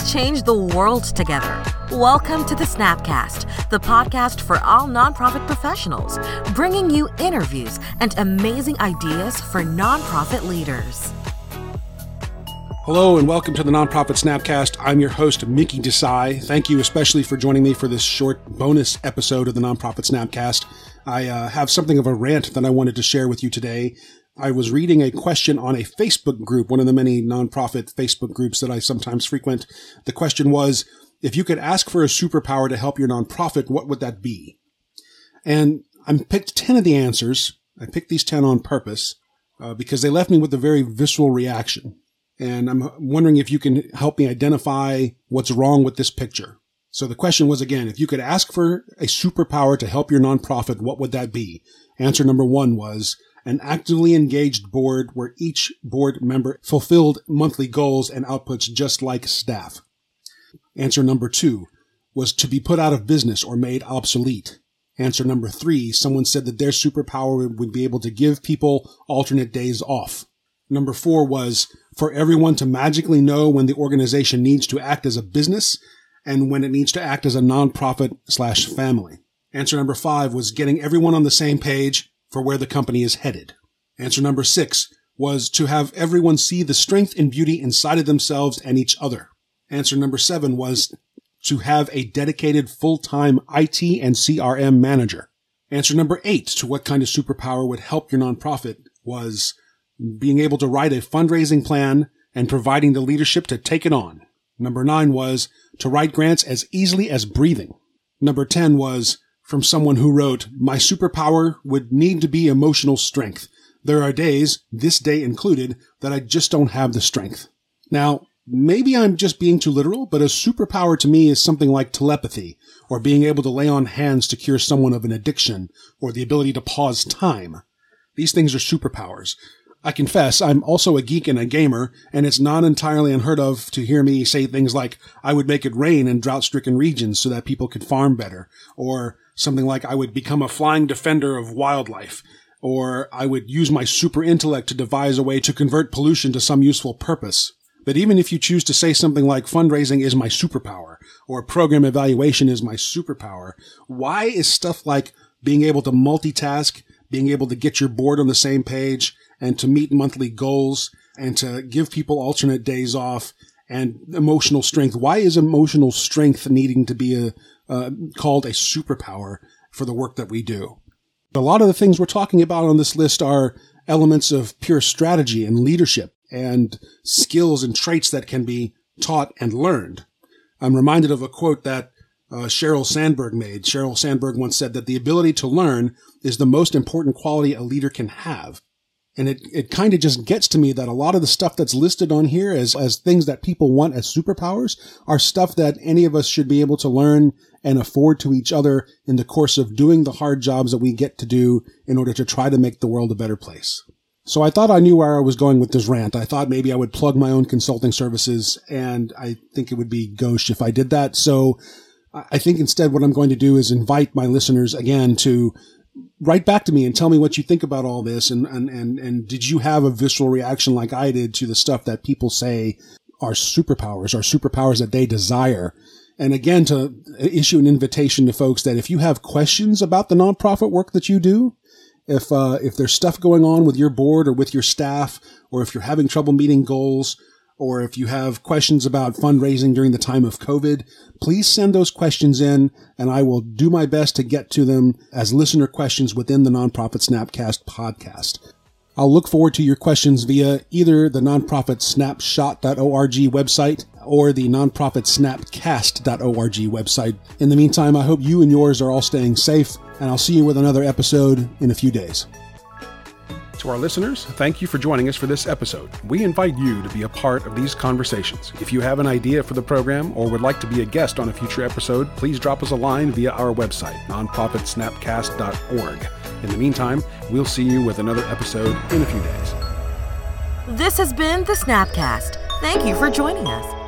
change the world together. Welcome to the Snapcast, the podcast for all nonprofit professionals, bringing you interviews and amazing ideas for nonprofit leaders. Hello and welcome to the Nonprofit Snapcast. I'm your host, Mickey Desai. Thank you especially for joining me for this short bonus episode of the Nonprofit Snapcast. I have something of a rant that I wanted to share with you today. I was reading a question on a Facebook group, one of the many nonprofit Facebook groups that I sometimes frequent. The question was, if you could ask for a superpower to help your nonprofit, what would that be? And I picked 10 of the answers. I picked these 10 on purpose because they left me with a very visceral reaction. And I'm wondering if you can help me identify what's wrong with this picture. So the question was, again, if you could ask for a superpower to help your nonprofit, what would that be? Answer number 1 was an actively engaged board where each board member fulfilled monthly goals and outputs just like staff. Answer number 2 was to be put out of business or made obsolete. Answer number 3, someone said that their superpower would be able to give people alternate days off. Number 4 was for everyone to magically know when the organization needs to act as a business and when it needs to act as a nonprofit/family. Answer number 5 was getting everyone on the same page for where the company is headed. Answer number 6 was to have everyone see the strength and beauty inside of themselves and each other. Answer number 7 was to have a dedicated full-time IT and CRM manager. Answer number 8 to what kind of superpower would help your nonprofit was being able to write a fundraising plan and providing the leadership to take it on. Number 9 was to write grants as easily as breathing. Number 10 was from someone who wrote, my superpower would need to be emotional strength. There are days, this day included, that I just don't have the strength. Now, maybe I'm just being too literal, but a superpower to me is something like telepathy, or being able to lay on hands to cure someone of an addiction, or the ability to pause time. These things are superpowers. I confess, I'm also a geek and a gamer, and it's not entirely unheard of to hear me say things like, I would make it rain in drought-stricken regions so that people could farm better, or something like I would become a flying defender of wildlife, or I would use my super intellect to devise a way to convert pollution to some useful purpose. But even if you choose to say something like fundraising is my superpower, or program evaluation is my superpower, why is stuff like being able to multitask, being able to get your board on the same page, and to meet monthly goals, and to give people alternate days off, and emotional strength. Why is emotional strength needing to be called a superpower for the work that we do? A lot of the things we're talking about on this list are elements of pure strategy and leadership and skills and traits that can be taught and learned. I'm reminded of a quote that Sheryl Sandberg made. Sheryl Sandberg once said that the ability to learn is the most important quality a leader can have. And it kind of just gets to me that a lot of the stuff that's listed on here as things that people want as superpowers are stuff that any of us should be able to learn and afford to each other in the course of doing the hard jobs that we get to do in order to try to make the world a better place. So I thought I knew where I was going with this rant. I thought maybe I would plug my own consulting services, and I think it would be gauche if I did that. So I think instead what I'm going to do is invite my listeners again to write back to me and tell me what you think about all this. And did you have a visceral reaction like I did to the stuff that people say are superpowers that they desire? And again, to issue an invitation to folks that if you have questions about the nonprofit work that you do, if there's stuff going on with your board or with your staff, or if you're having trouble meeting goals, or if you have questions about fundraising during the time of COVID, please send those questions in, and I will do my best to get to them as listener questions within the Nonprofit Snapcast podcast. I'll look forward to your questions via either the nonprofitsnapshot.org website or the nonprofitsnapcast.org website. In the meantime, I hope you and yours are all staying safe, and I'll see you with another episode in a few days. To our listeners, thank you for joining us for this episode. We invite you to be a part of these conversations. If you have an idea for the program or would like to be a guest on a future episode, please drop us a line via our website, nonprofitsnapcast.org. In the meantime, we'll see you with another episode in a few days. This has been the Snapcast. Thank you for joining us.